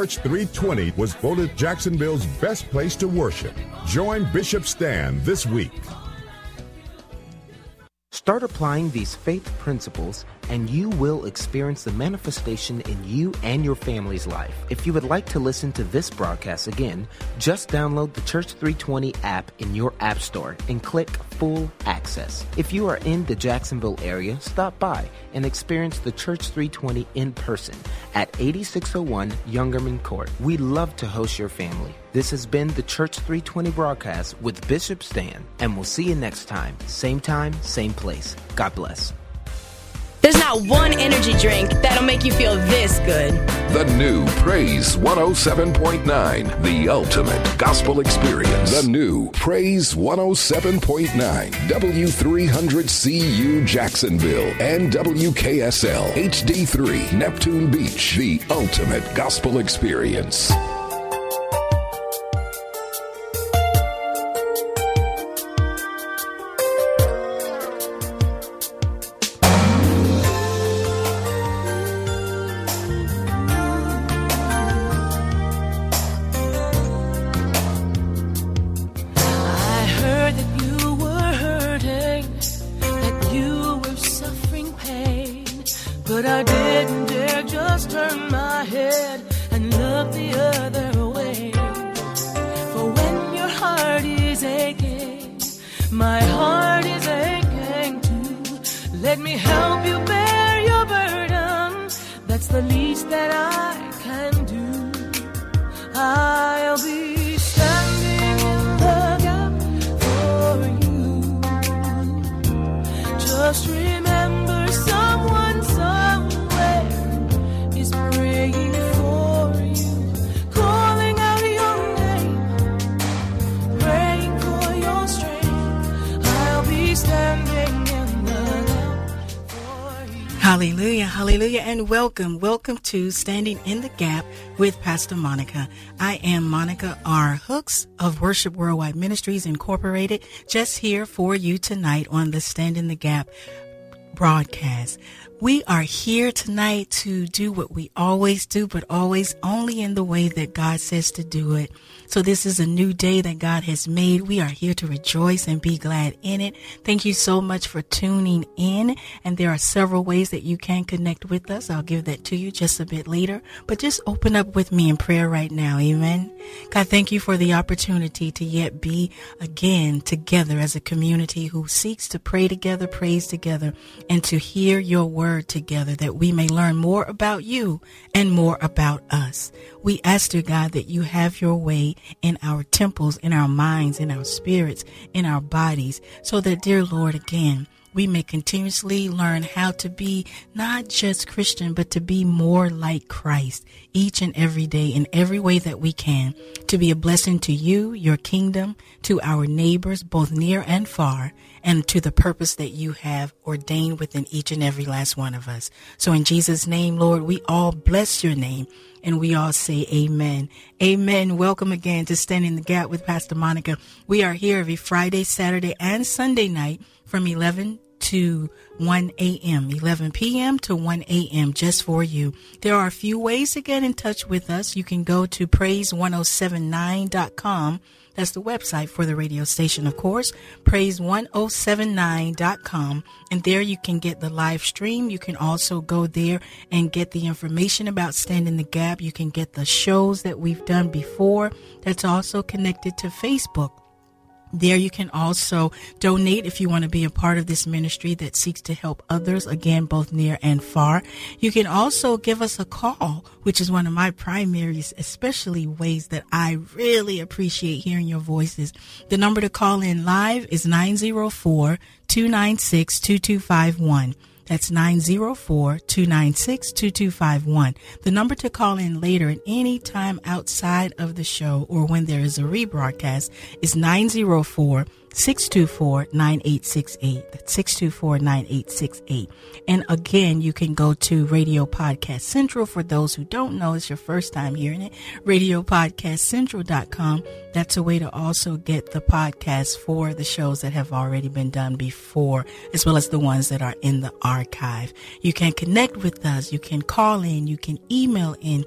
Church 320 was voted Jacksonville's best place to worship. Join Bishop Stan this week. Start applying these faith principles, and you will experience the manifestation in you and your family's life. If you would like to listen to this broadcast again, just download the Church 320 app in your app store and click Full Access. If you are in the Jacksonville area, stop by and experience the Church 320 in person at 8601 Youngerman Court. We'd love to host your family. This has been the Church 320 broadcast with Bishop Stan, and we'll see you next time, same place. God bless. There's not one energy drink that'll make you feel this good. The new Praise 107.9, the ultimate gospel experience. The new Praise 107.9, W300CU Jacksonville, and WKSL HD3 Neptune Beach, the ultimate gospel experience. But I didn't dare just turn my head and look the other way. For when your heart is aching, my heart is aching too. Let me help you bear your burden. That's the least that I can do. I'll be standing in the gap for you. Just remember someone somewhere is praying for you, calling out your name, praying for your strength. I'll be standing in the gap for you. Hallelujah, hallelujah, and welcome to Standing in the Gap with Pastor Monica. I am Monica R. Hooks of Worship Worldwide Ministries Incorporated, just here for you tonight on the Stand in the Gap broadcast. We are here tonight to do what we always do, but always only in the way that God says to do it. So this is a new day that God has made. We are here to rejoice and be glad in it. Thank you so much for tuning in. And there are several ways that you can connect with us. I'll give that to you just a bit later. But just open up with me in prayer right now. Amen. God, thank you for the opportunity to yet be again together as a community who seeks to pray together, praise together, and to hear your word together, that we may learn more about you and more about us. We ask, dear God, that you have your way in our temples, in our minds, in our spirits, in our bodies, so that, dear Lord, again, we may continuously learn how to be not just Christian, but to be more like Christ each and every day in every way that we can, to be a blessing to you, your kingdom, to our neighbors, both near and far, and to the purpose that you have ordained within each and every last one of us. So in Jesus' name, Lord, we all bless your name, and we all say amen. Amen. Welcome again to Stand in the Gap with Pastor Monica. We are here every Friday, Saturday, and Sunday night from 11 to 1 a.m., 11 p.m. to 1 a.m. just for you. There are a few ways to get in touch with us. You can go to praise1079.com. That's the website for the radio station, of course, praise1079.com. And there you can get the live stream. You can also go there and get the information about Stand in the Gap. You can get the shows that we've done before. That's also connected to Facebook. There you can also donate if you want to be a part of this ministry that seeks to help others, again, both near and far. You can also give us a call, which is one of my primaries, especially ways that I really appreciate hearing your voices. The number to call in live is 904-296-2251. That's 904-296-2251. The number to call in later at any time outside of the show or when there is a rebroadcast is 904 624-9868. That's 624-9868. And again, you can go to Radio Podcast Central. For those who don't know, it's your first time hearing it, radiopodcastcentral.com. That's a way to also get the podcast for the shows that have already been done before, as well as the ones that are in the archive. You can connect with us. You can call in. You can email in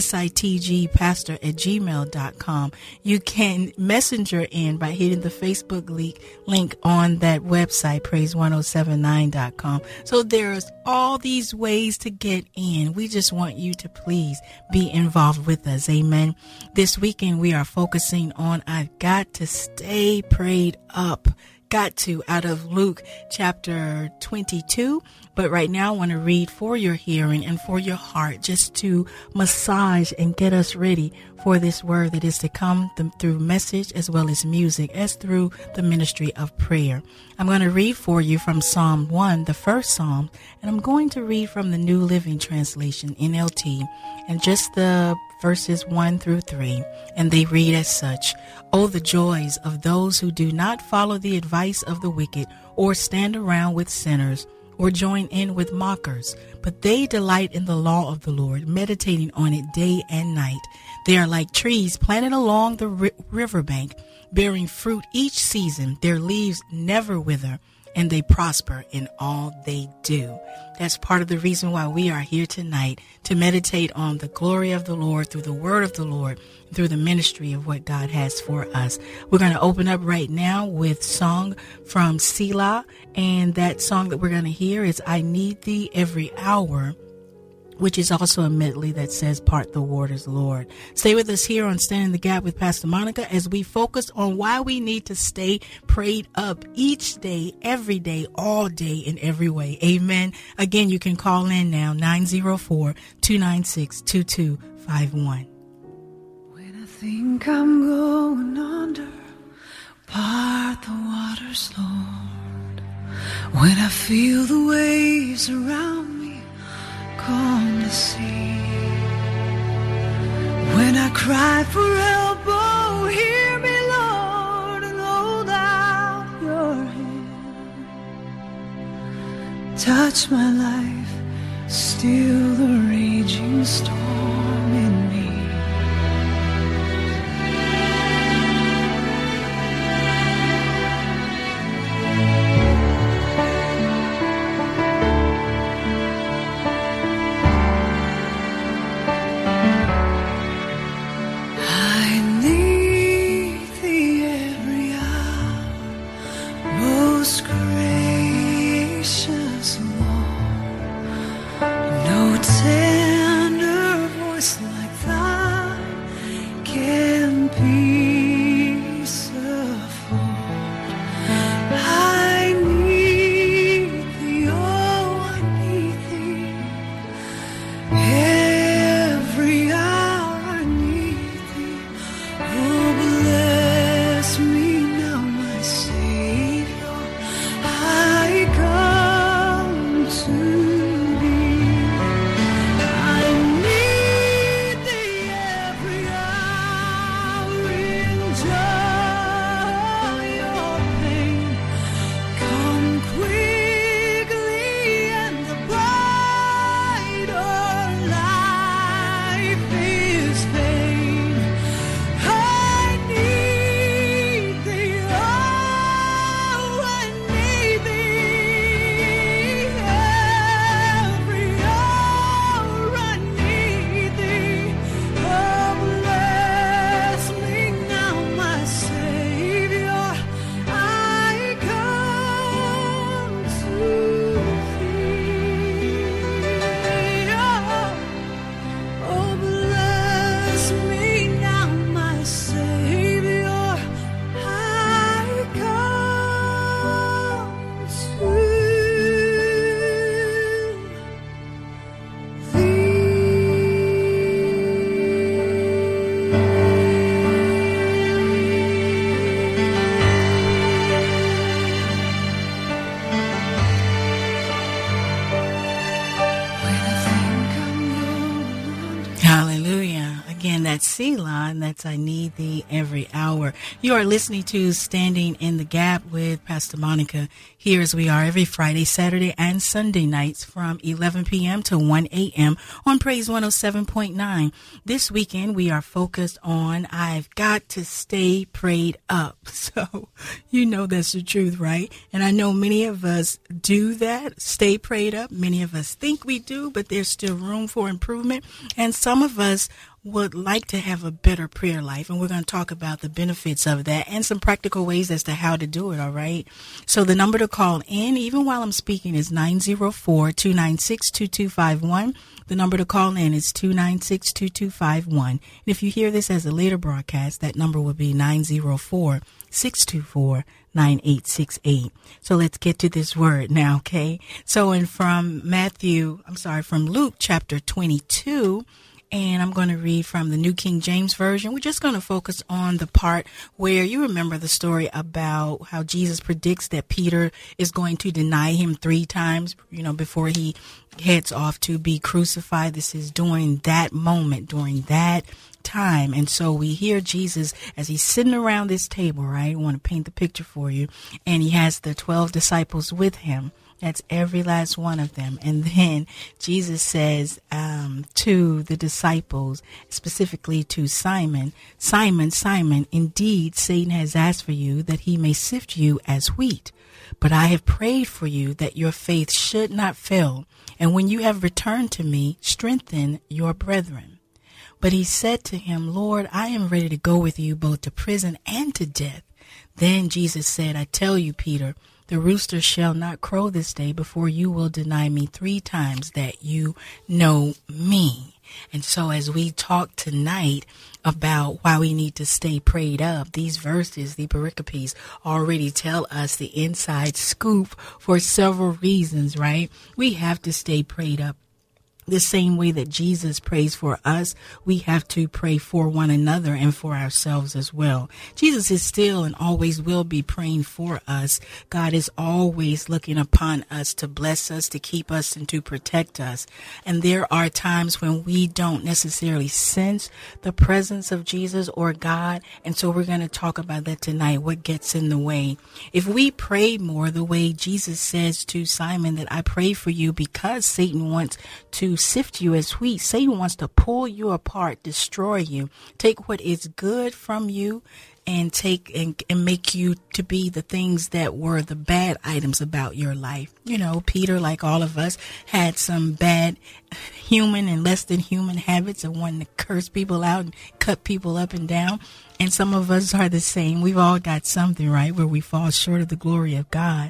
sitgpastor@gmail.com. You can messenger in by hitting the Facebook link on that website, praise1079.com. So there's all these ways to get in. We just want you to please be involved with us. Amen. This weekend we are focusing on I've got to stay prayed up. Got to, out of Luke chapter 22. But right now I want to read for your hearing and for your heart, just to massage and get us ready for this word that is to come through message as well as music, as through the ministry of prayer. I'm going to read for you from Psalm 1, the first Psalm, and I'm going to read from the New Living Translation, NLT, and just the verses 1 through 3, and they read as such. Oh, the joys of those who do not follow the advice of the wicked, or stand around with sinners, or join in with mockers, but they delight in the law of the Lord, meditating on it day and night. They are like trees planted along the riverbank, bearing fruit each season. Their leaves never wither, and they prosper in all they do. That's part of the reason why we are here tonight, to meditate on the glory of the Lord through the word of the Lord, through the ministry of what God has for us. We're going to open up right now with song from Selah, and that song that we're going to hear is I Need Thee Every Hour, which is also a medley that says Part the Waters, Lord. Stay with us here on Stand in the Gap with Pastor Monica as we focus on why we need to stay prayed up each day, every day, all day, in every way. Amen. Again, you can call in now, 904-296-2251. When I think I'm going under, part the waters, Lord. When I feel the waves around me, calm the sea. When I cry for help, oh, hear me, Lord, and hold out your hand. Touch my life, still the raging storm in me. Tender Again, that's Selah, and that's I Need Thee Every Hour. You are listening to Standing in the Gap with Pastor Monica. Here as we are every Friday, Saturday, and Sunday nights from 11 p.m. to 1 a.m. on Praise 107.9. This weekend, we are focused on I've Got to Stay Prayed Up. So, you know that's the truth, right? And I know many of us do that, stay prayed up. Many of us think we do, but there's still room for improvement. And some of us would like to have a better prayer life, and we're going to talk about the benefits of that and some practical ways as to how to do it, all right? So the number to call in, even while I'm speaking, is 904-296-2251. The number to call in is 296-2251. And if you hear this as a later broadcast, that number will be 904-624-9868. So let's get to this word now, okay? So from Luke chapter 22, and I'm going to read from the New King James Version. We're just going to focus on the part where you remember the story about how Jesus predicts that Peter is going to deny him 3 times, before he heads off to be crucified. This is during that moment, during that time. And so we hear Jesus as he's sitting around this table, right? I want to paint the picture for you. And he has the 12 disciples with him. That's every last one of them. And then Jesus says to the disciples, specifically to Simon, Simon, Simon, indeed Satan has asked for you that he may sift you as wheat. But I have prayed for you that your faith should not fail. And when you have returned to me, strengthen your brethren. But he said to him, Lord, I am ready to go with you both to prison and to death. Then Jesus said, I tell you, Peter, the rooster shall not crow this day before you will deny me 3 times that you know me. And so as we talk tonight about why we need to stay prayed up, these verses, the pericopes, already tell us the inside scoop for several reasons, right? We have to stay prayed up. The same way that Jesus prays for us, we have to pray for one another and for ourselves as well. Jesus is still and always will be praying for us. God is always looking upon us to bless us, to keep us, and to protect us. And there are times when we don't necessarily sense the presence of Jesus or God. And so we're going to talk about that tonight, what gets in the way. If we pray more the way Jesus says to Simon that I pray for you because Satan wants to sift you as wheat. Satan wants to pull you apart, destroy you, take what is good from you and take and make you to be the things that were the bad items about your life. Peter, like all of us, had some bad human and less than human habits of wanting to curse people out and cut people up and down. And some of us are the same. We've all got something, right, where we fall short of the glory of God.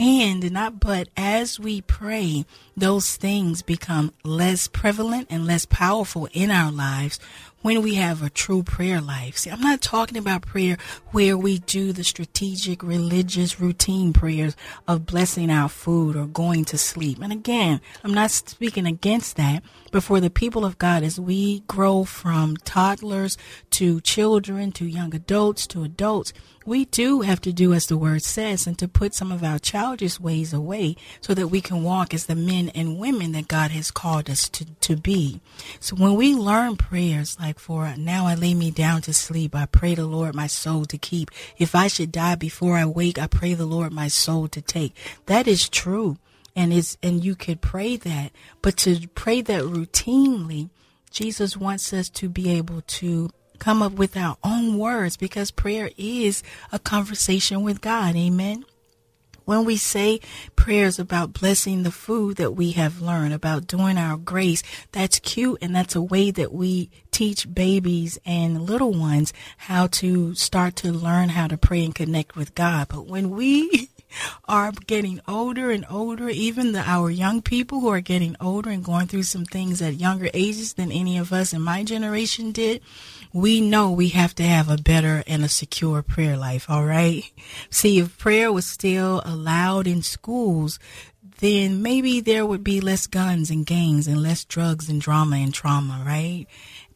But as we pray, those things become less prevalent and less powerful in our lives when we have a true prayer life. See, I'm not talking about prayer where we do the strategic religious routine prayers of blessing our food or going to sleep. And again, I'm not speaking against that, but for the people of God, as we grow from toddlers to children to young adults to adults, we do have to do as the word says and to put some of our childish ways away so that we can walk as the men and women that God has called us to be. So when we learn prayers like for now I lay me down to sleep, I pray the Lord my soul to keep. If I should die before I wake, I pray the Lord my soul to take. That is true. And you could pray that, but to pray that routinely, Jesus wants us to be able to come up with our own words because prayer is a conversation with God. Amen. When we say prayers about blessing the food that we have learned, about doing our grace, that's cute. And that's a way that we teach babies and little ones how to start to learn how to pray and connect with God. But when we are getting older and older, even our young people who are getting older and going through some things at younger ages than any of us in my generation did, we know we have to have a better and a secure prayer life, all right? See, if prayer was still allowed in schools, then maybe there would be less guns and gangs and less drugs and drama and trauma, right?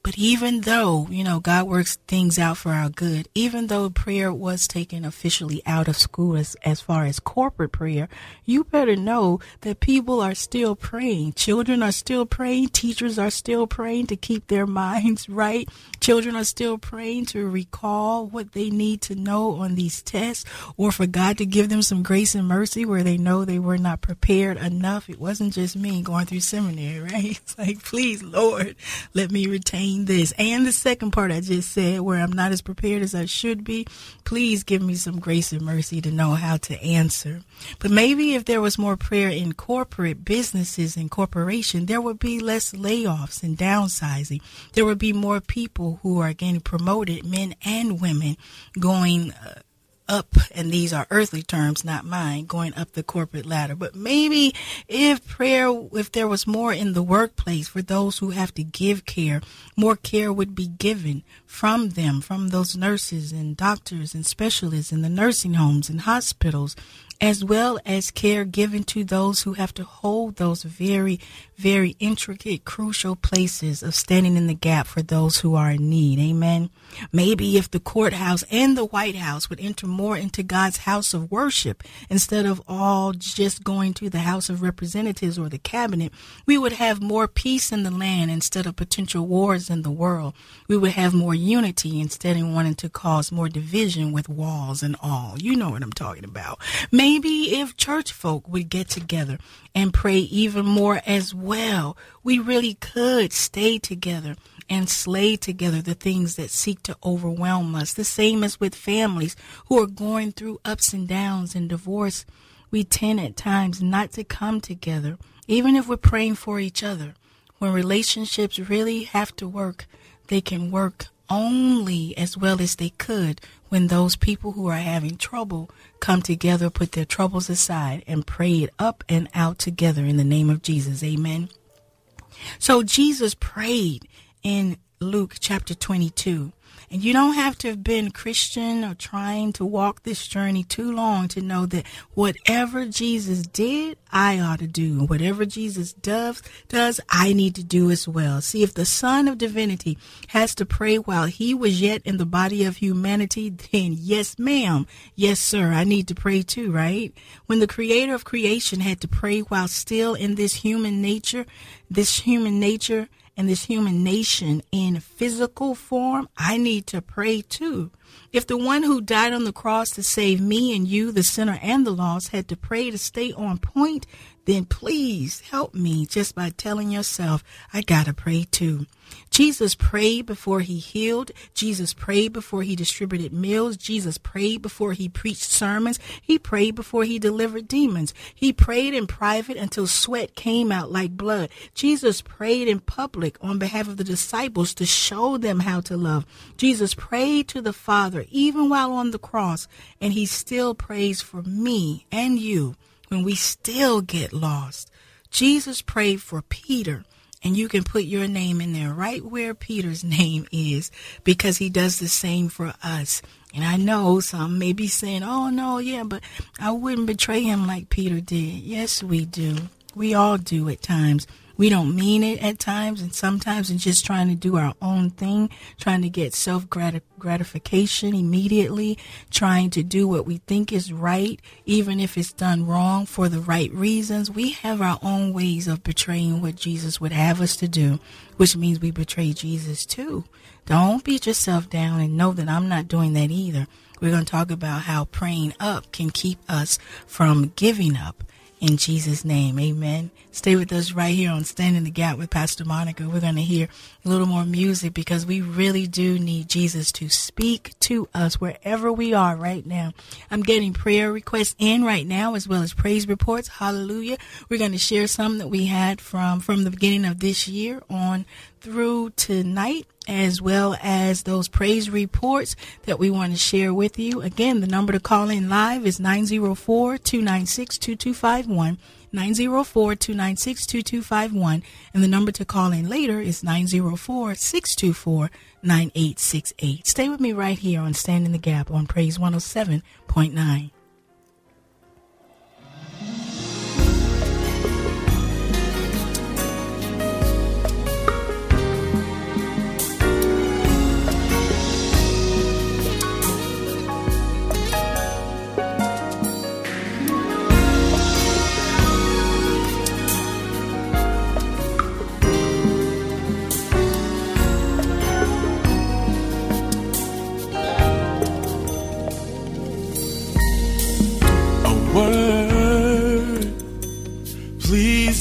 But even though, God works things out for our good, even though prayer was taken officially out of school as far as corporate prayer, you better know that people are still praying. Children are still praying. Teachers are still praying to keep their minds right. Children are still praying to recall what they need to know on these tests, or for God to give them some grace and mercy where they know they were not prepared enough. It wasn't just me going through seminary, right? It's like, please, Lord, let me retain this. And the second part I just said, where I'm not as prepared as I should be, please give me some grace and mercy to know how to answer. But maybe if there was more prayer in corporate businesses and corporation, there would be less layoffs and downsizing. There would be more people who are getting promoted, men and women, going up, and these are earthly terms, not mine, going up the corporate ladder. But maybe if there was more in the workplace for those who have to give care, more care would be given from them, from those nurses and doctors and specialists in the nursing homes and hospitals, as well as care given to those who have to hold those very, very intricate, crucial places of standing in the gap for those who are in need. Amen. Maybe if the courthouse and the White House would enter more into God's house of worship, instead of all just going to the House of Representatives or the cabinet, we would have more peace in the land instead of potential wars in the world. We would have more unity instead of wanting to cause more division with walls and all. You know what I'm talking about. Maybe if church folk would get together and pray even more as well, we really could stay together and slay together the things that seek to overwhelm us. The same as with families who are going through ups and downs and divorce. We tend at times not to come together, even if we're praying for each other. When relationships really have to work, they can work only as well as they could when those people who are having trouble come together, put their troubles aside, and pray it up and out together in the name of Jesus. Amen. So Jesus prayed in Luke chapter 22. And you don't have to have been Christian or trying to walk this journey too long to know that whatever Jesus did, I ought to do. Whatever Jesus does, I need to do as well. See, if the Son of Divinity has to pray while he was yet in the body of humanity, then yes, ma'am. Yes, sir. I need to pray too, right? When the creator of creation had to pray while still in this human nature and this human nation in physical form, I need to pray too. If the one who died on the cross to save me and you, the sinner and the lost, had to pray to stay on point, then please help me just by telling yourself, I gotta pray too. Jesus prayed before he healed. Jesus prayed before he distributed meals. Jesus prayed before he preached sermons. He prayed before he delivered demons. He prayed in private until sweat came out like blood. Jesus prayed in public on behalf of the disciples to show them how to love. Jesus prayed to the Father even while on the cross, and he still prays for me and you when we still get lost. Jesus prayed for Peter. And you can put your name in there right where Peter's name is, because he does the same for us. And I know some may be saying, oh, no, yeah, but I wouldn't betray him like Peter did. Yes, we do. We all do at times. We don't mean it at times, and sometimes in just trying to do our own thing, trying to get self-gratification immediately, trying to do what we think is right, even if it's done wrong for the right reasons. We have our own ways of betraying what Jesus would have us to do, which means we betray Jesus too. Don't beat yourself down and know that I'm not doing that either. We're going to talk about how praying up can keep us from giving up. In Jesus' name, amen. Stay with us right here on Stand in the Gap with Pastor Monica. We're going to hear a little more music because we really do need Jesus to speak to us wherever we are right now. I'm getting prayer requests in right now as well as praise reports. Hallelujah. We're going to share some that we had from the beginning of this year on through tonight, as well as those praise reports that we want to share with you. Again, the number to call in live is 904-296-2251, 904-296-2251, and the number to call in later is 904-624-9868. Stay with me right here on Stand in the Gap on Praise 107.9.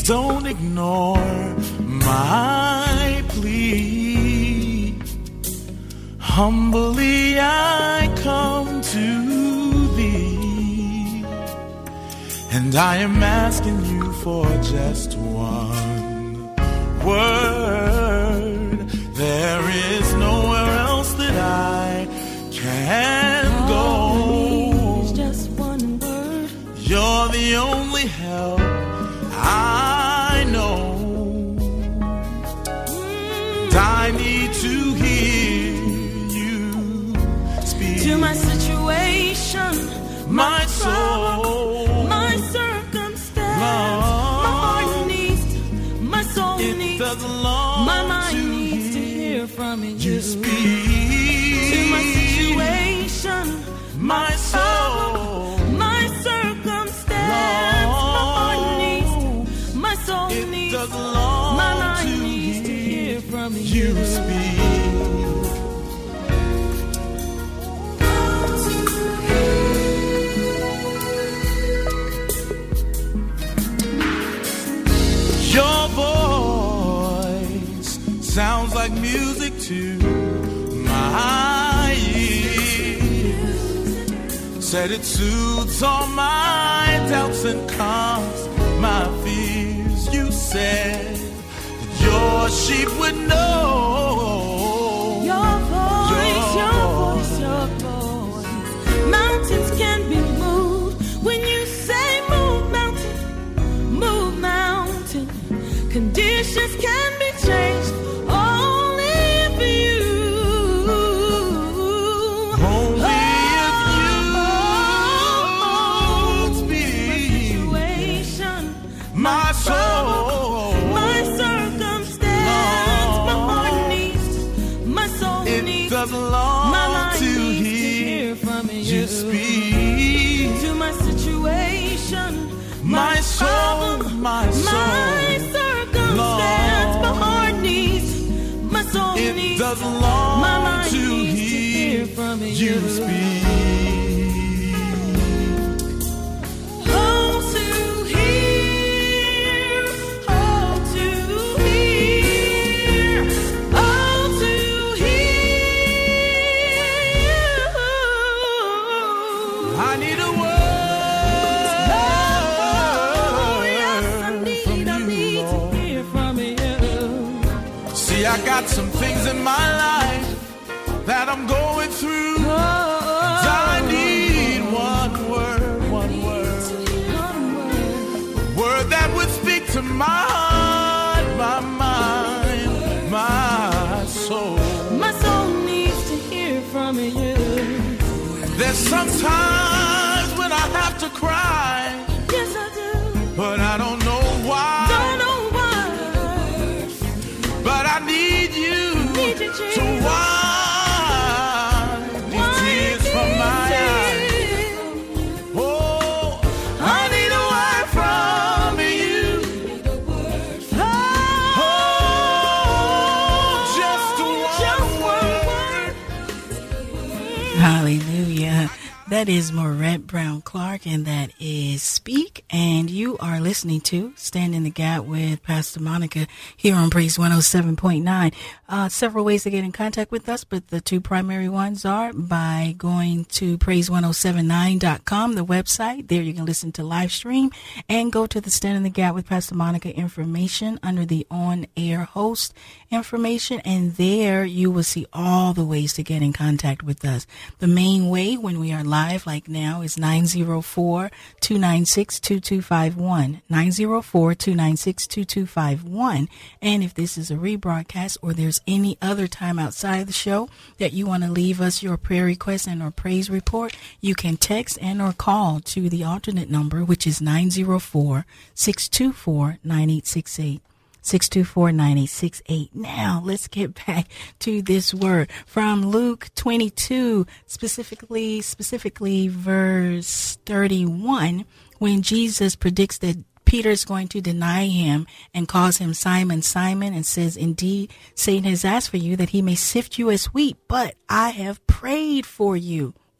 don't ignore my plea. Humbly I come to thee, and I am asking you for just one word. There is nowhere else that I can go. It's just one word. You're the only help I know. And I need to hear you speak To my situation, my soul, my circumstance, Lord, my heart needs, my soul it needs, doesn't long my mind to needs to hear hear from you. you speak To my situation, my soul, my circumstance, Lord, my heart needs, my soul it needs, doesn't long my mind to needs to hear from you speak. Your voice sounds like music to my ears. Said it soothes all my doubts and calms my fears. You said that your sheep would know. Your voice, your voice, your voice. Mountains can be moved when you say move mountain, move mountain. Conditions can be changed only for you. Only if you speak. Situation, My soul, my circumstance, my heart needs, my soul it needs, doesn't long my mind to needs to hear hear from you. you speak. To my situation, My soul, problem, my soul, my circumstance, Lord, my heart needs, my soul it needs, doesn't long my mind to needs to hear hear from you. you speak. Oh, to hear, oh, to hear, oh, to hear. I need a word from you, Lord. See, I got some things in my life that I'm going through. I need one word, word that would speak to my heart, my mind, my soul. My soul needs to hear from you. There's sometimes when I have to cry, Yes, I do. but I don't know why. Don't know why. But I need you Need you, Jesus. to wipe these tears from my eyes. Oh, I need a word from you. Oh, just one word. Hallelujah. That is Maurette Brown Clark, and that is Speak. And you are listening to Stand in the Gap with Pastor Monica here on Praise 107.9. Several ways to get in contact with us, but the two primary ones are by going to praise1079.com, the website. There you can listen to live stream and go to the Stand in the Gap with Pastor Monica information under the on-air host information, and there you will see all the ways to get in contact with us. The main way when we are live like now is 904-296-2251, 904-296-2251. And if this is a rebroadcast or there's any other time outside of the show that you want to leave us your prayer request and or praise report, you can text and or call to the alternate number, which is 904-624-9868. 624-9868. Now, let's get back to this word from Luke 22, specifically verse 31, when Jesus predicts that Peter is going to deny him and calls him Simon, Simon, and says, indeed, Satan has asked for you that he may sift you as wheat, but I have prayed for you.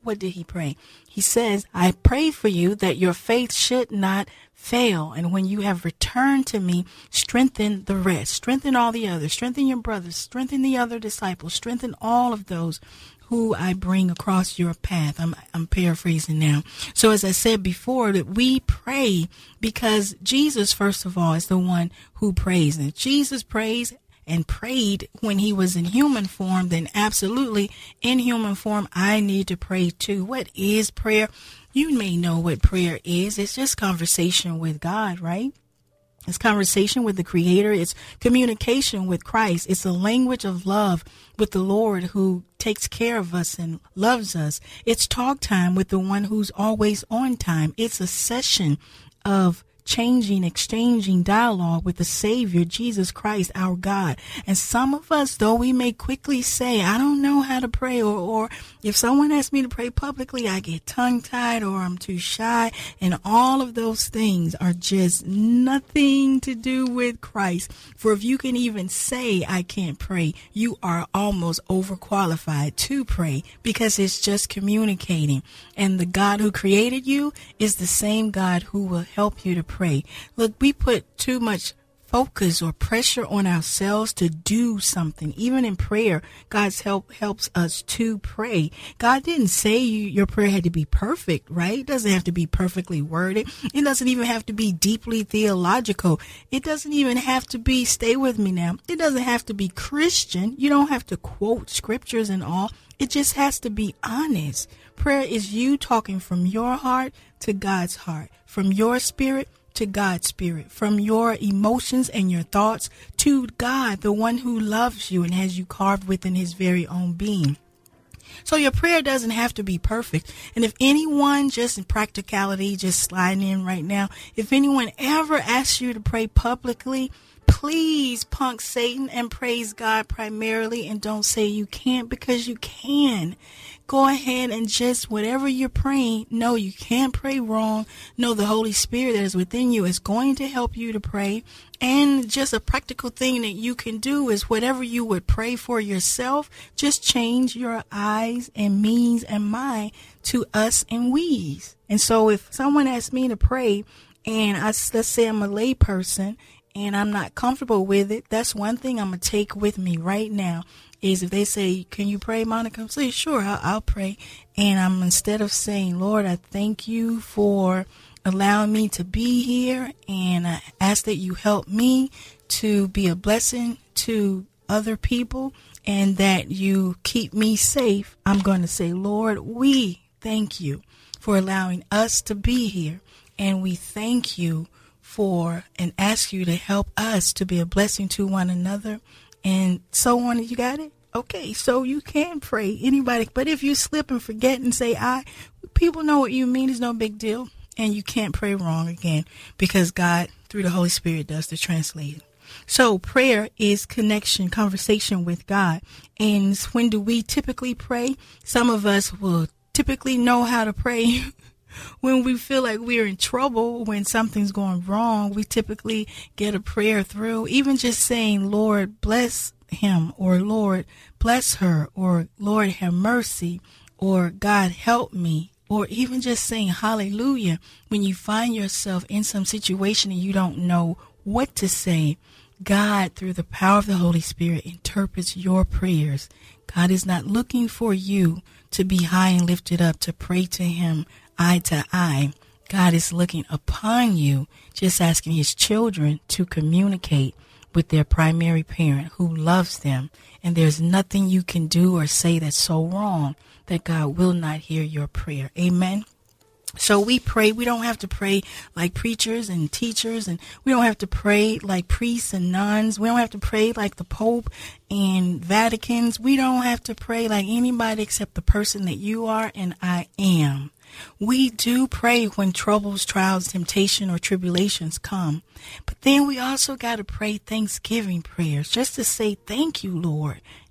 what did he pray? He says, I pray for you that your faith should not fail. And when you have returned to me, strengthen the rest, strengthen all the others, strengthen your brothers, strengthen the other disciples, strengthen all of those who I bring across your path. I'm paraphrasing now. So as I said before, that we pray because Jesus, first of all, is the one who prays. And if Jesus prays and prayed when he was in human form, then absolutely in human form, I need to pray too. What is prayer? You may know what prayer is. It's just conversation with God, right? It's conversation with the Creator. It's communication with Christ. It's a language of love with the Lord who takes care of us and loves us. It's talk time with the one who's always on time. It's a session of exchanging dialogue with the Savior, Jesus Christ, our God. And some of us, though we may quickly say, I don't know how to pray, or if someone asks me to pray publicly, I get tongue-tied or I'm too shy. And all of those things are just nothing to do with Christ. For if you can even say, I can't pray, you are almost overqualified to pray because it's just communicating. And the God who created you is the same God who will help you to pray. Look, we put too much focus or pressure on ourselves to do something. Even in prayer, God's help helps us to pray. God didn't say your prayer had to be perfect, right? It doesn't have to be perfectly worded. It doesn't even have to be deeply theological. It doesn't even have to be, stay with me now, it doesn't have to be Christian. You don't have to quote scriptures and all. It just has to be honest. Prayer is you talking from your heart to God's heart, from your spirit to God's spirit, from your emotions and your thoughts to God, the one who loves you and has you carved within his very own being. So your prayer doesn't have to be perfect. And if anyone, just in practicality, just sliding in right now, if anyone ever asks you to pray publicly, please punk Satan and praise God primarily, and don't say you can't, because you can. Go ahead and just whatever you're praying, know you can't pray wrong. Know the Holy Spirit that is within you is going to help you to pray. And just a practical thing that you can do is whatever you would pray for yourself, just change your I's and me's and my to us and we's. And so if someone asks me to pray and let's say I'm a lay person and I'm not comfortable with it, that's one thing I'm going to take with me right now. Is if they say, can you pray, Monica? I'm saying, sure, I'll pray. And instead of saying, Lord, I thank you for allowing me to be here, and I ask that you help me to be a blessing to other people and that you keep me safe, I'm going to say, Lord, we thank you for allowing us to be here, and we thank you for and ask you to help us to be a blessing to one another, and so on. You got it? Okay, so you can pray, anybody. But if you slip and forget and say people know what you mean. It's no big deal. And you can't pray wrong again, because God, through the Holy Spirit, does the translating. So prayer is connection, conversation with God. And when do we typically pray? Some of us will typically know how to pray when we feel like we're in trouble, when something's going wrong. We typically get a prayer through, even just saying, Lord, bless him, or Lord, bless her, or Lord, have mercy, or God, help me, or even just saying hallelujah when you find yourself in some situation and you don't know what to say. God, through the power of the Holy Spirit, interprets your prayers. God is not looking for you to be high and lifted up, to pray to him eye to eye. God is looking upon you, just asking his children to communicate with their primary parent who loves them. And there's nothing you can do or say that's so wrong that God will not hear your prayer. Amen. So we pray. We don't have to pray like preachers and teachers, and we don't have to pray like priests and nuns. We don't have to pray like the Pope and Vaticans. We don't have to pray like anybody except the person that you are and I am. We do pray when troubles, trials, temptation, or tribulations come. But then we also got to pray thanksgiving prayers, just to say, thank you, Lord.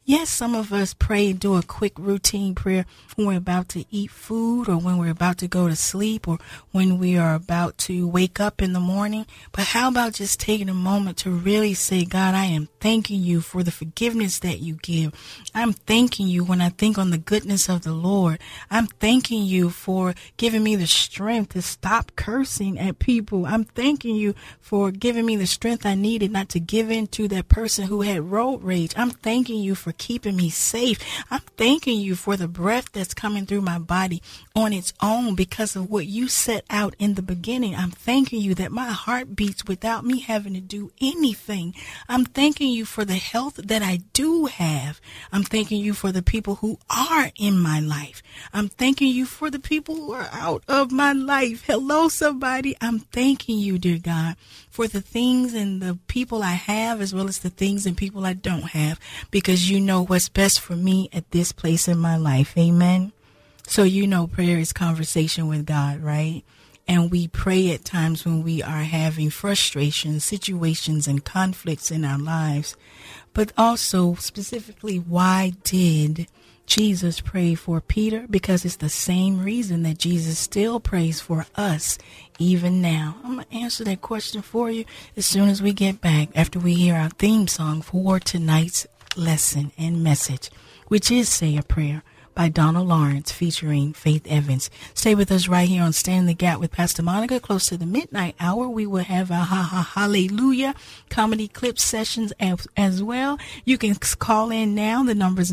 Yes, some of us pray and do a quick routine prayer when we're about to eat food or when we're about to go to sleep or when we are about to wake up in the morning. But how about just taking a moment to really say, God, I am thanking you for the forgiveness that you give. I'm thanking you when I think on the goodness of the Lord. I'm thanking you for giving me the strength to stop cursing at people. I'm thanking you for giving me the strength I needed not to give in to that person who had road rage. I'm thanking you for keeping me safe. I'm thanking you for the breath that's coming through my body on its own because of what you set out in the beginning. I'm thanking you that my heart beats without me having to do anything. I'm thanking you for the health that I do have. I'm thanking you for the people who are in my life. I'm thanking you for the people who are out of my life. Hello, somebody. I'm thanking you, dear God, for the things and the people I have as well as the things and people I don't have, because you know what's best for me at this place in my life. Amen. So you know prayer is conversation with God, right? And we pray at times when we are having frustrations, situations, and conflicts in our lives. But also specifically, why did Jesus pray for Peter? Because it's the same reason that Jesus still prays for us even now. I'm going to answer that question for you as soon as we get back after we hear our theme song for tonight's lesson and message, which is Say a Prayer by Donald Lawrence featuring Faith Evans. Stay with us right here on Stand in the Gap with Pastor Monica. Close to the midnight hour, we will have our Hallelujah comedy clip sessions as well. You can call in now. The number is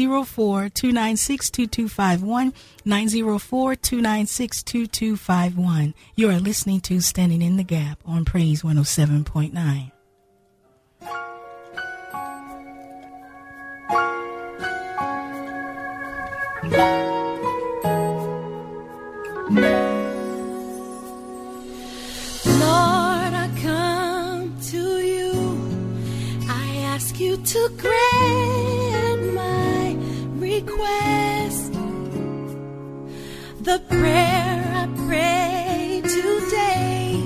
904-296-2251, 904-296-2251. You are listening to Standing in the Gap on Praise 107.9. Lord, I come to you. I ask you to grant my request. The prayer I pray today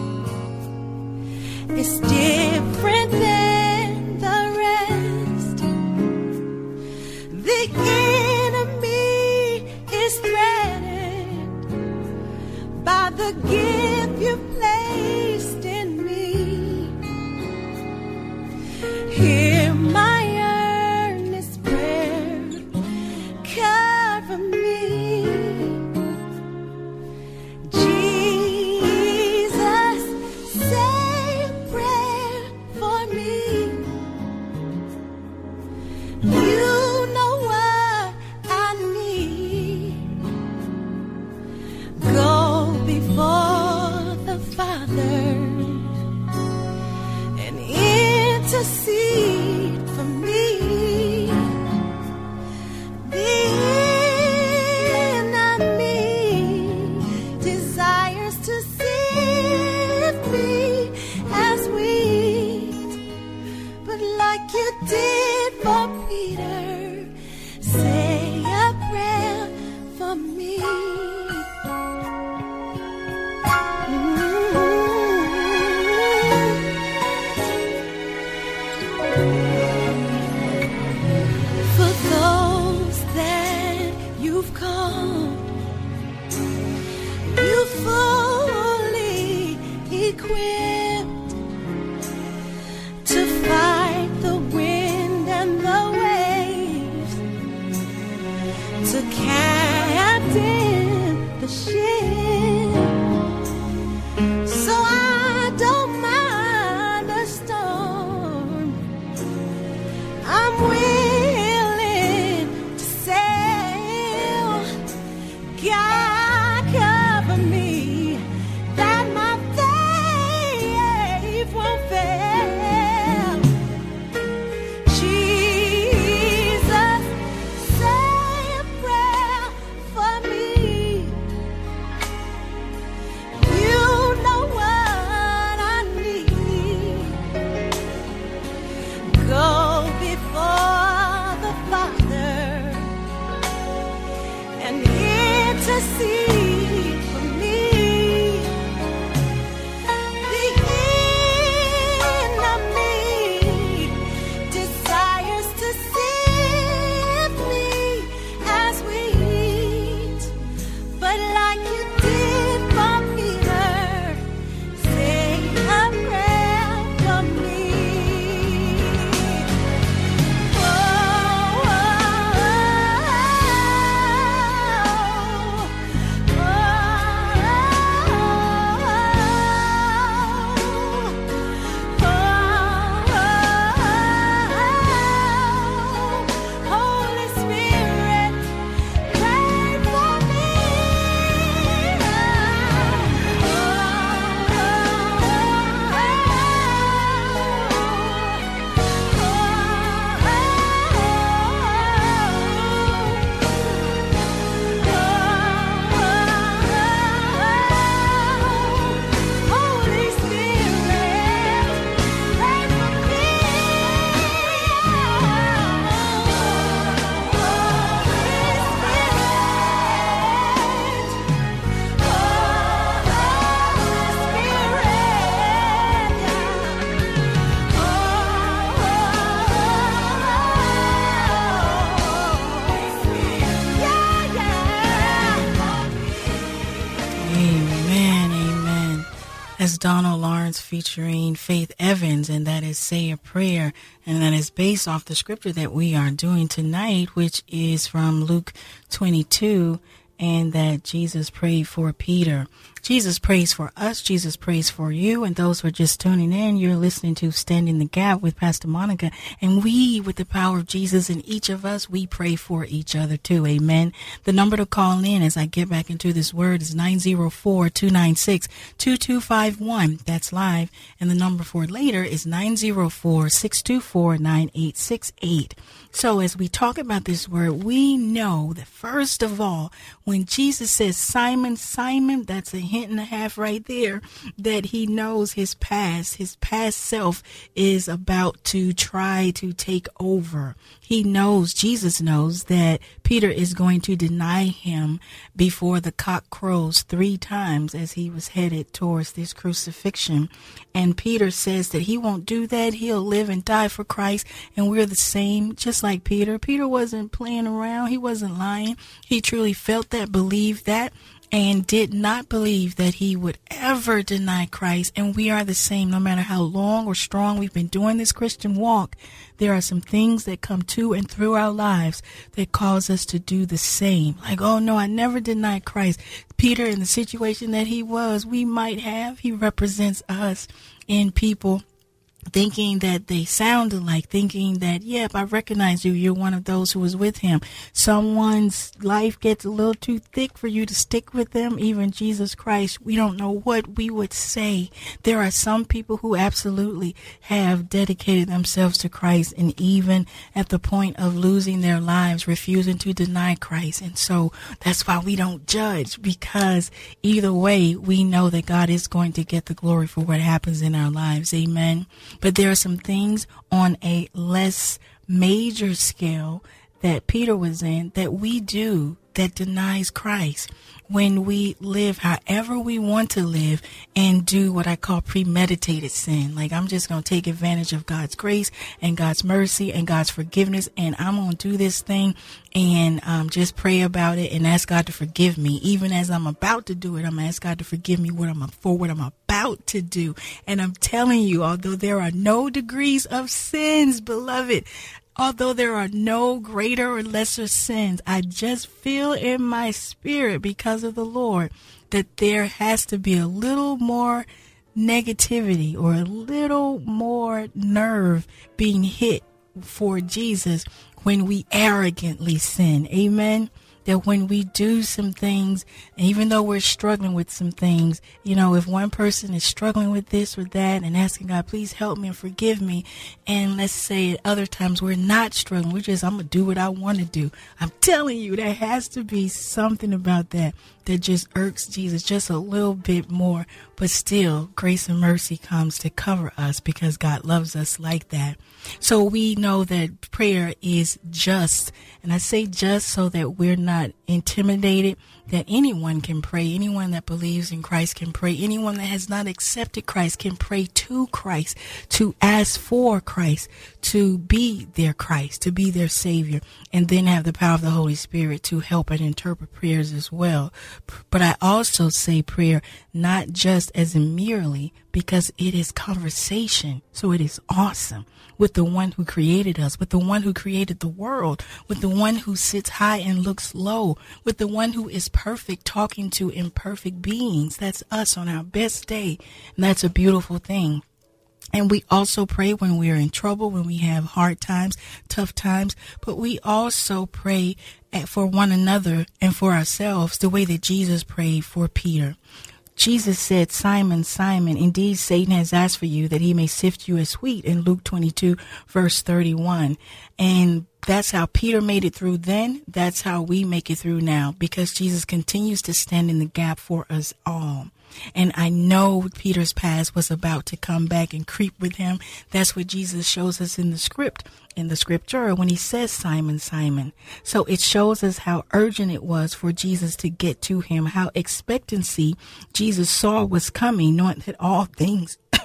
is different than the rest. The enemy is threatened by the gift you placed in me. Hear my earnest prayer, cover me. Jesus, say a prayer for me. You know what I need. Go before the Father and intercede for me. The enemy desires to sift me as wheat, but like you did for Peter, say a prayer for me. For those that you've called, you fully equipped to fight the wind and the waves, to captain the ship. So I don't mind the storm. I'm willing to sail. God, cover me, that my faith won't fail. Jesus, say a prayer for me. You know what I need. Go before the Father and intercede for me. The enemy desires to sift That's Donald Lawrence featuring Faith Evans, and that is Say a Prayer, and that is based off the scripture that we are doing tonight, which is from Luke 22, and that Jesus prayed for Peter. Jesus prays for us. Jesus prays for you. And those who are just tuning in, you're listening to Stand in the Gap with Pastor Monica. And we, with the power of Jesus in each of us, we pray for each other too. Amen. The number to call in as I get back into this word is 904-296-2251. That's live. And the number for later is 904-624-9868. So as we talk about this word, we know that first of all, when Jesus says, Simon, Simon, that's a hint and a half right there that he knows his past self is about to try to take over. He knows, Jesus knows that Peter is going to deny him before the cock crows 3 times as he was headed towards this crucifixion. And Peter says that he won't do that. He'll live and die for Christ. And we're the same, just like Peter. Peter wasn't playing around. He wasn't lying. He truly felt that, believed that, and did not believe that he would ever deny Christ. And we are the same, no matter how long or strong we've been doing this Christian walk. There are some things that come to and through our lives that cause us to do the same. Like, oh no, I never denied Christ. Peter, in the situation that he was, we might have. He represents us in people thinking that they sound alike, thinking that, yep, I recognize you. You're one of those who was with him. Someone's life gets a little too thick for you to stick with them. Even Jesus Christ, we don't know what we would say. There are some people who absolutely have dedicated themselves to Christ, and even at the point of losing their lives, refusing to deny Christ. And so that's why we don't judge, because either way, we know that God is going to get the glory for what happens in our lives. Amen. But there are some things on a less major scale that Peter was in that we do that denies Christ. When we live however we want to live and do what I call premeditated sin. Like, I'm just going to take advantage of God's grace and God's mercy and God's forgiveness, and I'm going to do this thing and just pray about it and ask God to forgive me. Even as I'm about to do it, I'm going to ask God to forgive me for what I'm about to do. And I'm telling you, although there are no degrees of sins, beloved, although there are no greater or lesser sins, I just feel in my spirit, because of the Lord, that there has to be a little more negativity or a little more nerve being hit for Jesus when we arrogantly sin. Amen. That when we do some things, even though we're struggling with some things, you know, if one person is struggling with this or that and asking God, please help me and forgive me. And let's say at other times we're not struggling. We're just, I'm going to do what I want to do. I'm telling you, there has to be something about that just irks Jesus just a little bit more. But still, grace and mercy comes to cover us because God loves us like that. So we know that prayer is just. And I say just so that we're not intimidated, that anyone can pray. Anyone that believes in Christ can pray. Anyone that has not accepted Christ can pray to Christ, to ask for Christ, to be their Christ, to be their Savior, and then have the power of the Holy Spirit to help and interpret prayers as well. But I also say prayer not just as in merely, because it is conversation. So it is awesome with the one who created us, with the one who created the world, with the one who sits high and looks low, with the one who is perfect talking to imperfect beings. That's us on our best day. And that's a beautiful thing. And we also pray when we are in trouble, when we have hard times, tough times, but we also pray for one another and for ourselves the way that Jesus prayed for Peter. Jesus said, Simon, Simon, indeed Satan has asked for you that he may sift you as wheat, in Luke 22, verse 31. And that's how Peter made it through then. That's how we make it through now, because Jesus continues to stand in the gap for us all. And I know Peter's past was about to come back and creep with him. That's what Jesus shows us in the scripture, when he says, Simon, Simon. So it shows us how urgent it was for Jesus to get to him, how expectancy Jesus saw was coming, knowing that all things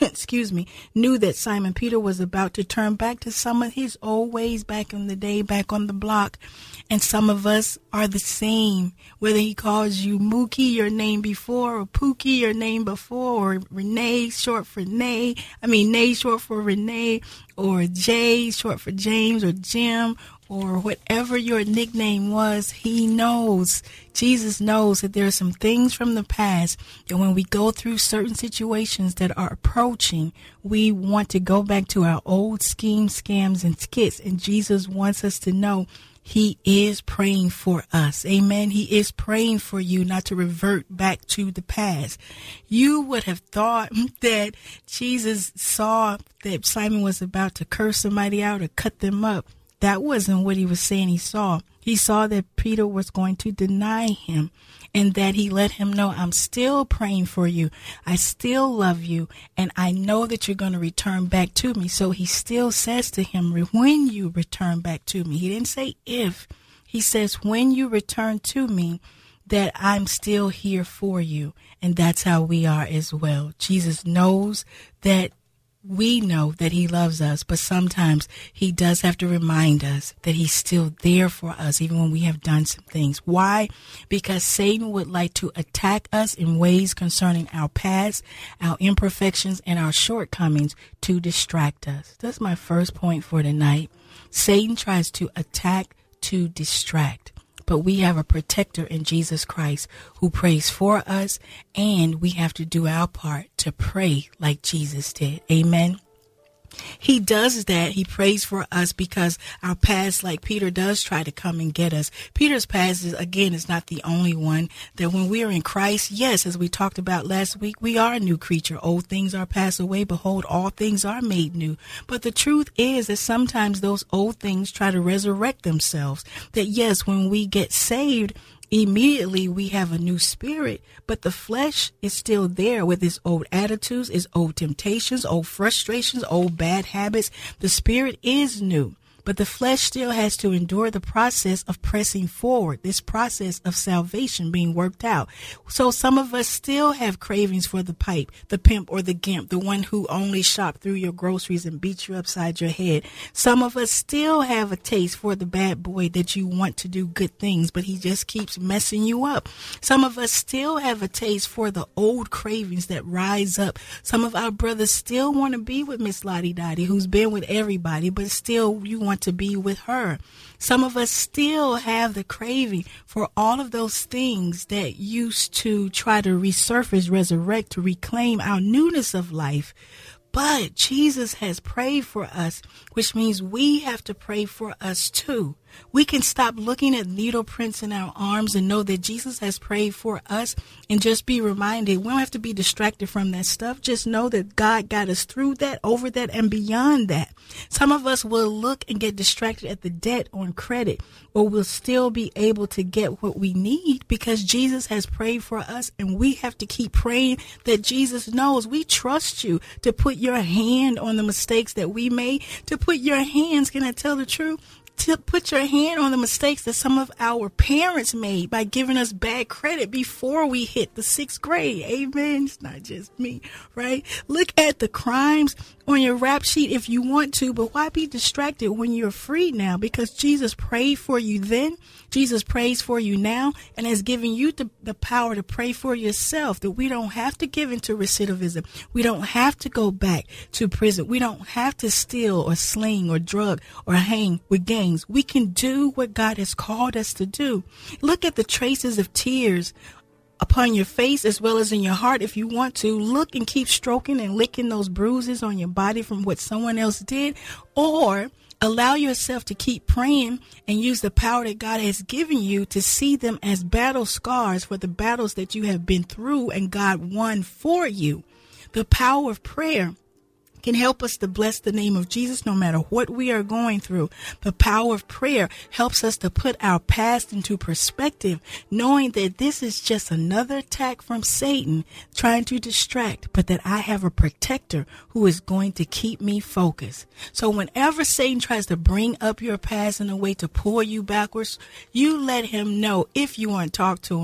knew that Simon Peter was about to turn back to some of his old ways back in the day, back on the block. And some of us are the same, whether he calls you Mookie, your name before, or Pookie, your name before, or Renee, short for Nay, Nay, short for Renee, or Jay, short for James, or Jim, or whatever your nickname was. He knows, Jesus knows that there are some things from the past that when we go through certain situations that are approaching, we want to go back to our old schemes, scams, and skits. And Jesus wants us to know he is praying for us. Amen. He is praying for you not to revert back to the past. You would have thought that Jesus saw that Simon was about to curse somebody out or cut them up. That wasn't what he was saying he saw. He saw that Peter was going to deny him, and that he let him know, I'm still praying for you. I still love you, and I know that you're going to return back to me. So he still says to him, when you return back to me. He didn't say if. He says, when you return to me, that I'm still here for you. And that's how we are as well. Jesus knows that we know that he loves us, but sometimes he does have to remind us that he's still there for us, even when we have done some things. Why? Because Satan would like to attack us in ways concerning our past, our imperfections, and our shortcomings to distract us. That's my first point for tonight. Satan tries to attack to distract. But we have a protector in Jesus Christ who prays for us, and we have to do our part to pray like Jesus did. Amen. He does that. He prays for us because our past, like Peter, does try to come and get us. Peter's past is not the only one. That when we are in Christ, yes, as we talked about last week, we are a new creature. Old things are passed away. Behold, all things are made new. But the truth is that sometimes those old things try to resurrect themselves. That yes, when we get saved, immediately we have a new spirit, but the flesh is still there with its old attitudes, its old temptations, old frustrations, old bad habits. The spirit is new, but the flesh still has to endure the process of pressing forward, this process of salvation being worked out. So some of us still have cravings for the pipe, the pimp, or the gimp, the one who only shopped through your groceries and beat you upside your head. Some of us still have a taste for the bad boy that you want to do good things, but he just keeps messing you up. Some of us still have a taste for the old cravings that rise up. Some of our brothers still want to be with Miss Lottie Dottie, who's been with everybody, but still you want to be with her. Some of us still have the craving for all of those things that used to try to resurface, resurrect, to reclaim our newness of life. But Jesus has prayed for us, which means we have to pray for us too. We can stop looking at needle prints in our arms and know that Jesus has prayed for us, and just be reminded we don't have to be distracted from that stuff. Just know that God got us through that, over that, and beyond that. Some of us will look and get distracted at the debt on credit, or we'll still be able to get what we need because Jesus has prayed for us, and we have to keep praying that Jesus knows. We trust you to put your hand on the mistakes that we made, to put your hands, can I tell the truth? To put your hand on the mistakes that some of our parents made by giving us bad credit before we hit the 6th grade. Amen. It's not just me, right? Look at the crimes on your rap sheet if you want to, but why be distracted when you're free now? Because Jesus prayed for you then, Jesus prays for you now, and has given you the power to pray for yourself, that we don't have to give into recidivism. We don't have to go back to prison. We don't have to steal or sling or drug or hang with gangs. We can do what God has called us to do. Look at the traces of tears upon your face as well as in your heart. If you want to, look and keep stroking and licking those bruises on your body from what someone else did, or allow yourself to keep praying and use the power that God has given you to see them as battle scars for the battles that you have been through and God won for you. The power of prayer can help us to bless the name of Jesus no matter what we are going through. The power of prayer helps us to put our past into perspective, knowing that this is just another attack from Satan trying to distract, but that I have a protector who is going to keep me focused. So whenever Satan tries to bring up your past in a way to pull you backwards, you let him know, if you want to talk to him,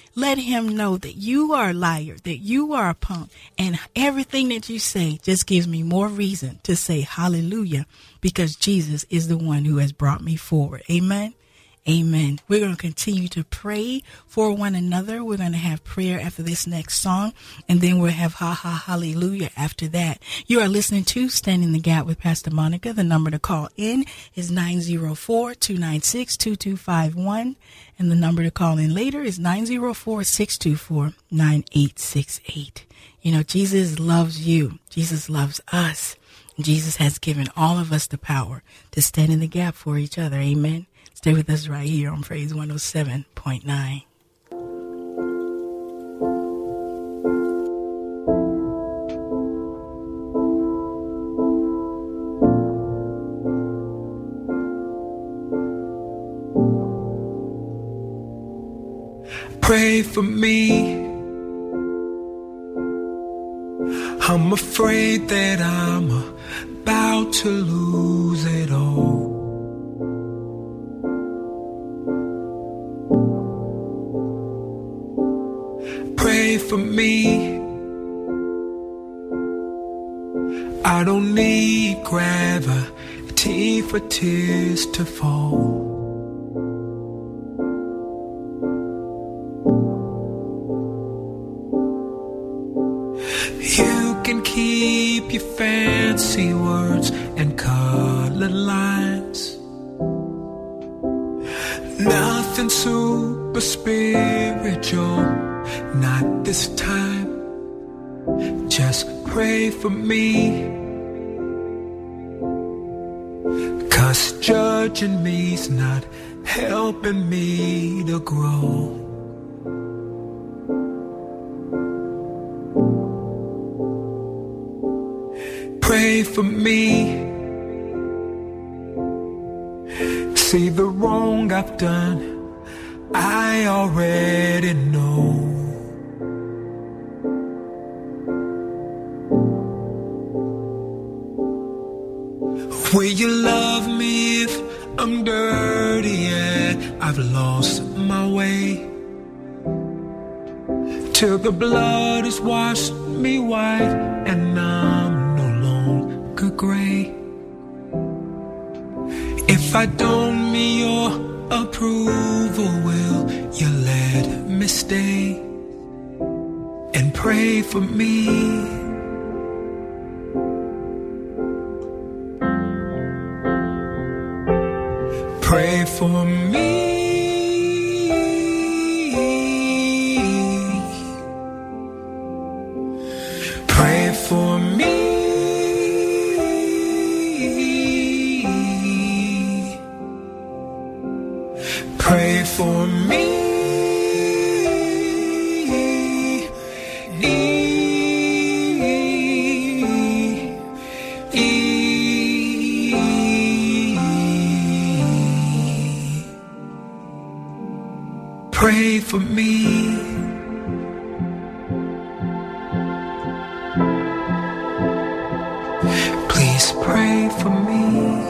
let him know that you are a liar, that you are a punk, and everything that you say just gives me more reason to say hallelujah, because Jesus is the one who has brought me forward. Amen. Amen. We're going to continue to pray for one another. We're going to have prayer after this next song, and then we'll have hallelujah after that. You are listening to Stand in the Gap with Pastor Monica. The number to call in is 904-296-2251, and the number to call in later is 904-624-9868. You know, Jesus loves you. Jesus loves us. Jesus has given all of us the power to stand in the gap for each other. Amen. Stay with us right here on Praise 107.9. Pray for me. I'm afraid that I'm about to lose it all. Pray for me. I don't need gravity for tears to fall. You can keep your fancy words and colored lines. Nothing super spiritual, not this time. Just pray for me, 'cause judging me's not helping me to grow. Pray for me. See the wrong I've done, I already know. Will you love me if I'm dirty and I've lost my way? Till the blood has washed me white and I'm no longer gray. If I don't meet your approval, will you let me stay and pray for me? Pray for me. Pray for me. Pray for me. Pray for me. Please pray for me.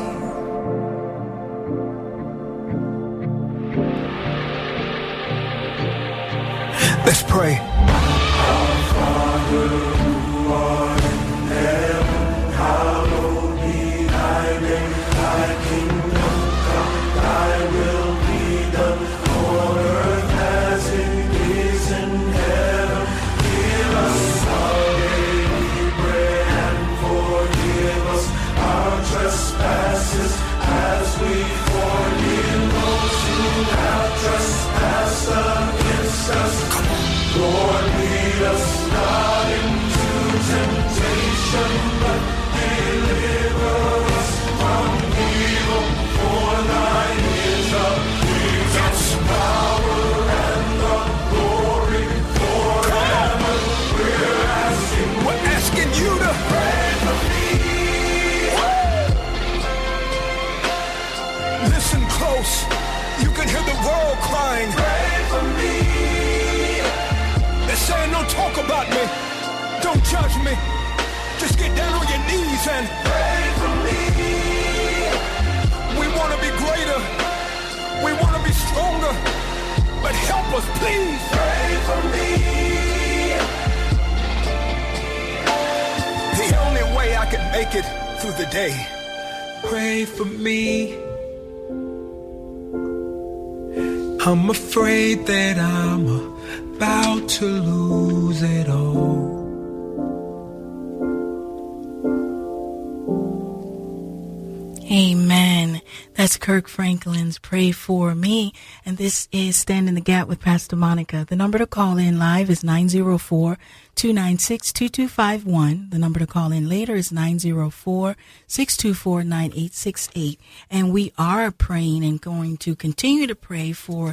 Let's pray. Our Father who art in heaven, hallowed be thy name. Thy kingdom come, thy will be done on earth as it is in heaven. Give us our daily bread and forgive us our trespasses as we forgive those who have trespassed against us. Lord, lead us not into temptation, but deliver us from evil. For thine is the kingdom, power, and the glory forever. We're asking you to pray for me. Listen close. You can hear the world crying. Pray for me. They're saying don't talk about me, don't judge me, just get down on your knees and pray for me. We want to be greater, we want to be stronger, but help us please. Pray me. The only way I could make it through the day. Pray for me. I'm afraid that I'm about to lose it all. Amen. That's Kirk Franklin's Pray For Me. And this is Stand in the Gap with Pastor Monica. The number to call in live is 904-296-2251. The number to call in later is 904-624-9868. And we are praying and going to continue to pray for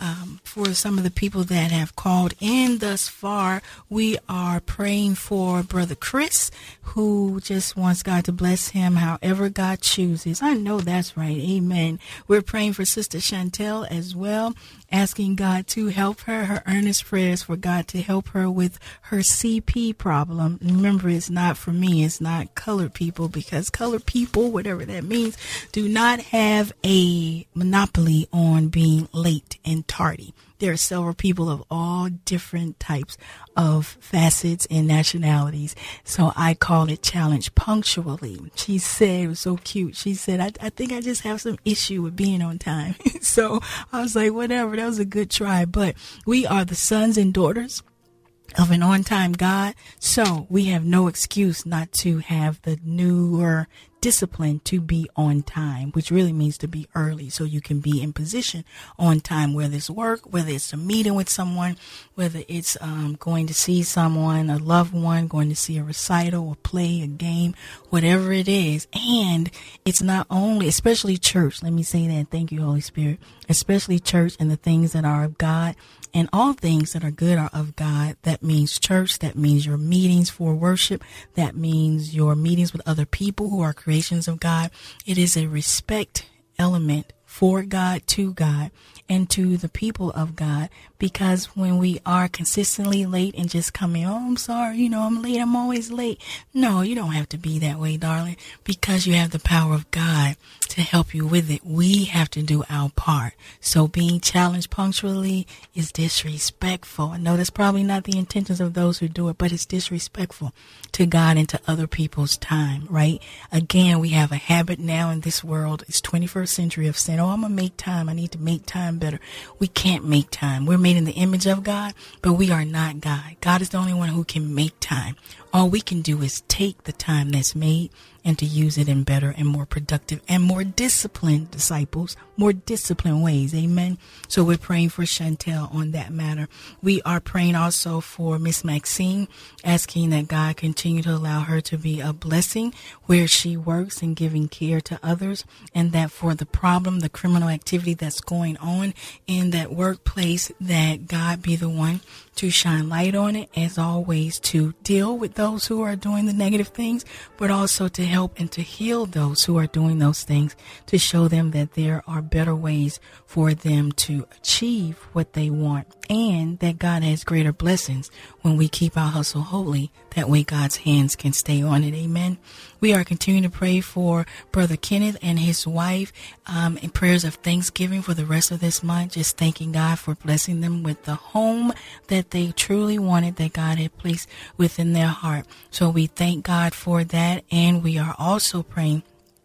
some of the people that have called in thus far. We are praying for Brother Chris, who just wants God to bless him however God chooses. I know that's right. Amen. We're praying for Sister Chantel as well, asking God to help her. Her earnest prayers for God to help her with her CP problem. Remember, it's not for me. It's not colored people, because colored people, whatever that means, do not have a monopoly on being late and tardy. There are several people of all different types of facets and nationalities. So I call it challenge punctually. She said, it was so cute. She said, I think I just have some issue with being on time. So I was like, whatever, that was a good try. But we are the sons and daughters of an on-time God. So we have no excuse not to have the newer discipline to be on time, which really means to be early so you can be in position on time, whether it's work, whether it's a meeting with someone, whether it's going to see someone, a loved one, going to see a recital, a play, a game, whatever it is. And it's not only, especially church, let me say that, thank you, Holy Spirit, especially church and the things that are of God. And all things that are good are of God. That means church. That means your meetings for worship. That means your meetings with other people who are creations of God. It is a respect element for God, to God, and to the people of God. Because when we are consistently late and just coming, oh, I'm sorry, I'm late, I'm always late. No, you don't have to be that way, darling, because you have the power of God to help you with it. We have to do our part. So being challenged punctually is disrespectful. I know that's probably not the intentions of those who do it, but it's disrespectful to God and to other people's time, right? Again, we have a habit now in this world, it's 21st century, of saying, oh, I'm going to make time. I need to make time better. We can't make time. We're made in the image of God, but we are not God. God is the only one who can make time. All we can do is take the time that's made and to use it in better and more productive and more disciplined disciples, more disciplined ways. Amen. So we're praying for Chantel on that matter. We are praying also for Miss Maxine, asking that God continue to allow her to be a blessing where she works and giving care to others, and that for the problem, the criminal activity that's going on in that workplace, that God be the one to shine light on it, as always, to deal with those who are doing the negative things, but also to help and to heal those who are doing those things, to show them that there are better ways for them to achieve what they want, and that God has greater blessings when we keep our hustle holy. That way God's hands can stay on it. Amen. We are continuing to pray for Brother Kenneth and his wife in prayers of thanksgiving for the rest of this month, just thanking God for blessing them with the home that they truly wanted, that God had placed within their heart. So we thank God for that, and we are also praying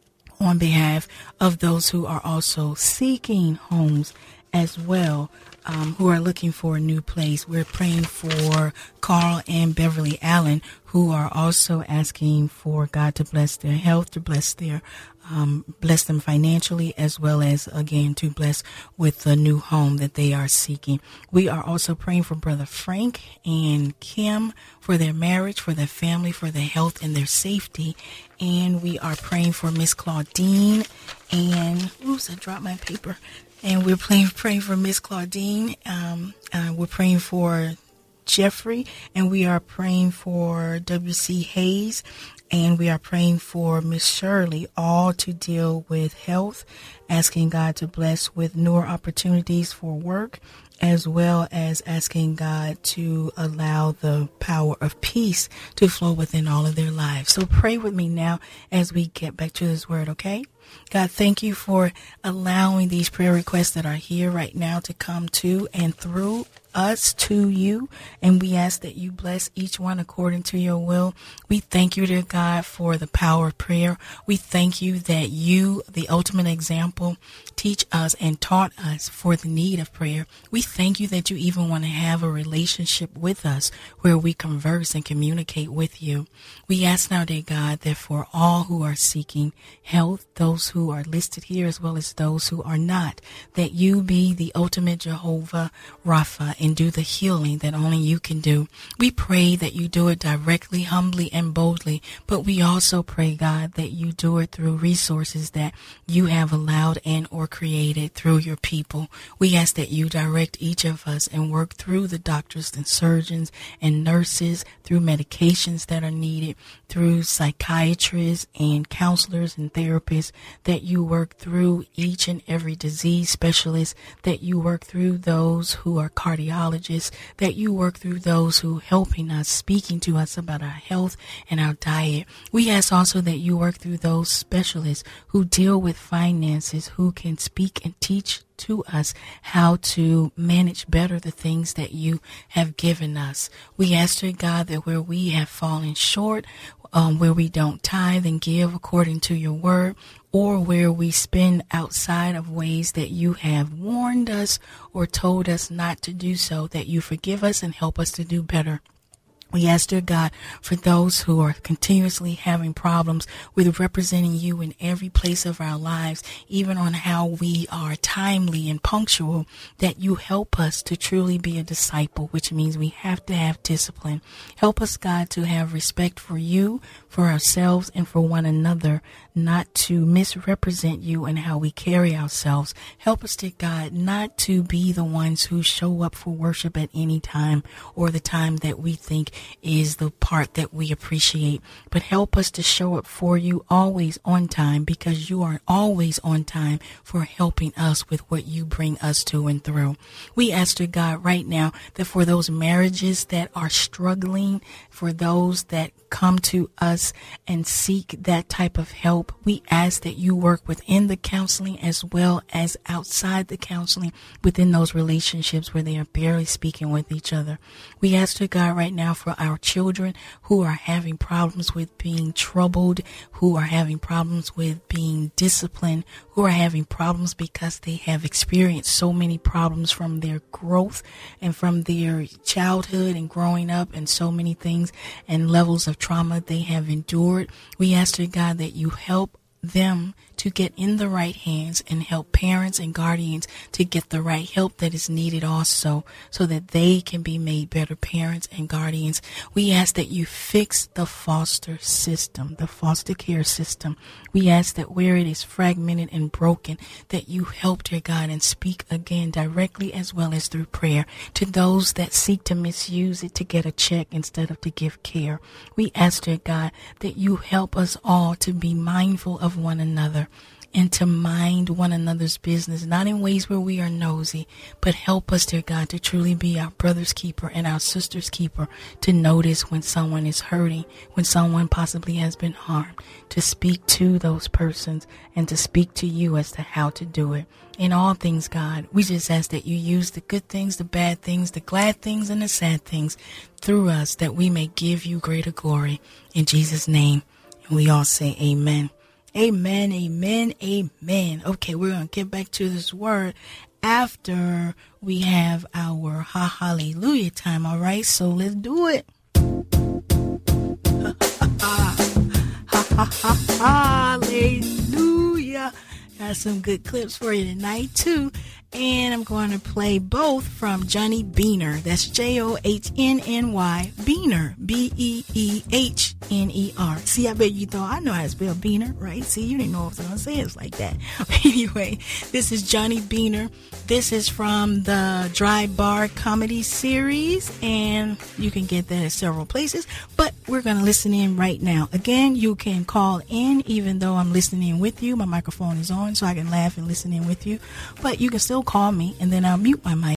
on behalf of those who are also seeking homes as well, who are looking for a new place. We're praying for Carl and Beverly Allen, who are also asking for God to bless their health, to bless their bless them financially, as well as, again, to bless with the new home that they are seeking. We are also praying for Brother Frank and Kim, for their marriage, for their family, for their health and their safety. And we are praying for Miss Claudine and, oops, I dropped my paper. And we're praying for Miss Claudine. We're praying for Jeffrey, and we are praying for W.C. Hayes, and we are praying for Miss Shirley, all to deal with health, asking God to bless with newer opportunities for work, as well as asking God to allow the power of peace to flow within all of their lives. So pray with me now as we get back to this word, okay? God, thank you for allowing these prayer requests that are here right now to come to and through us to you, and we ask that you bless each one according to your will. We thank you, dear God, for the power of prayer. We thank you that you, the ultimate example, teach us and taught us for the need of prayer. We thank you that you even want to have a relationship with us where we converse and communicate with you. We ask now, dear God, that for all who are seeking health, those who are listed here as well as those who are not, that you be the ultimate Jehovah Rapha and do the healing that only you can do. We pray that you do it directly, humbly, and boldly, but we also pray, God, that you do it through resources that you have allowed and or created through your people. We ask that you direct each of us and work through the doctors and surgeons and nurses, through medications that are needed, through psychiatrists and counselors and therapists, that you work through each and every disease specialist, that you work through those who are cardiologists, that you work through those who helping us, speaking to us about our health and our diet. We ask also that you work through those specialists who deal with finances, who can speak and teach to us how to manage better the things that you have given us. We ask, dear God, that where we have fallen short, where we don't tithe and give according to your word, or where we spend outside of ways that you have warned us or told us not to do so, that you forgive us and help us to do better. We ask, dear God, for those who are continuously having problems with representing you in every place of our lives, even on how we are timely and punctual, that you help us to truly be a disciple, which means we have to have discipline. Help us, God, to have respect for you, for ourselves, and for one another, not to misrepresent you in how we carry ourselves. Help us, dear God, not to be the ones who show up for worship at any time or the time that we think is the part that we appreciate, but help us to show up for you always on time, because you are always on time for helping us with what you bring us to and through. We ask, dear God, right now that for those marriages that are struggling, for those that come to us and seek that type of help, we ask that you work within the counseling as well as outside the counseling, within those relationships where they are barely speaking with each other. We ask, dear God, right now for our children who are having problems with being troubled, who are having problems with being disciplined, who are having problems because they have experienced so many problems from their growth and from their childhood and growing up, and so many things and levels of trauma they have endured. We ask, dear God, that you help them to get in the right hands and help parents and guardians to get the right help that is needed also, so that they can be made better parents and guardians. We ask that you fix the foster system, the foster care system. We ask that where it is fragmented and broken, that you help, dear God, and speak again directly as well as through prayer to those that seek to misuse it to get a check instead of to give care. We ask, dear God, that you help us all to be mindful of one another and to mind one another's business, not in ways where we are nosy, but help us, dear God, to truly be our brother's keeper and our sister's keeper, to notice when someone is hurting, when someone possibly has been harmed, to speak to those persons and to speak to you as to how to do it. In all things, God, we just ask that you use the good things, the bad things, the glad things, and the sad things through us, that we may give you greater glory. In Jesus' name, and we all say amen. Amen, amen, amen. Okay, we're going to get back to this word after we have our hallelujah time, all right? So let's do it. Hallelujah. Got some good clips for you tonight, too. And I'm going to play both from Johnny Beehner. That's Johnnny Beehner. Beehner. See, I bet you thought I know how to spell Beehner, right? See, you didn't know if I was going to say it like that. Anyway, this is Johnny Beehner. This is from the Dry Bar Comedy Series, and you can get that at several places. But we're going to listen in right now. Again, you can call in even though I'm listening in with you. My microphone is on, so I can laugh and listen in with you. But you can still call me, and then I'll mute my mic